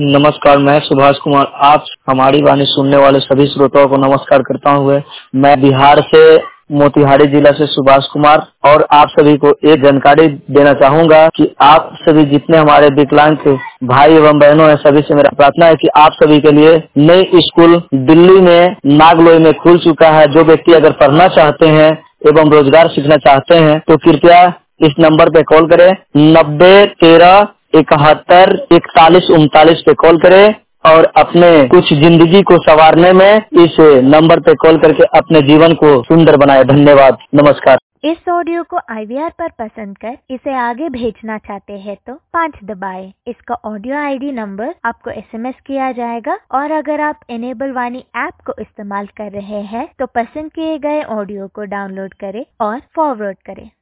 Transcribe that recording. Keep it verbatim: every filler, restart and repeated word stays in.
नमस्कार, मैं सुभाष कुमार। आप हमारी वाणी सुनने वाले सभी श्रोताओं को नमस्कार करता हूँ। मैं बिहार से मोतिहारी जिला से सुभाष कुमार और आप सभी को एक जानकारी देना चाहूंगा कि आप सभी जितने हमारे विकलांग भाई एवं बहनों हैं, सभी से मेरा प्रार्थना है कि आप सभी के लिए नई स्कूल दिल्ली में नागलोई में खुल चुका है। जो व्यक्ति अगर पढ़ना चाहते हैं एवं रोजगार सीखना चाहते हैं तो कृपया इस नंबर पे कॉल करें, नब्बे तेरह इकहत्तर इकतालीस उनतालीस पे कॉल करें और अपने कुछ जिंदगी को संवारने में इस नंबर पे कॉल करके अपने जीवन को सुंदर बनाए। धन्यवाद, नमस्कार। इस ऑडियो को आई वी आर पर पसंद कर इसे आगे भेजना चाहते हैं तो पाँच दबाएं। इसका ऑडियो आई डी नंबर आपको एस एम एस किया जाएगा और अगर आप इनेबल वाणी ऐप को इस्तेमाल कर रहे हैं तो पसंद किए गए ऑडियो को डाउनलोड करें और फॉरवर्ड करें।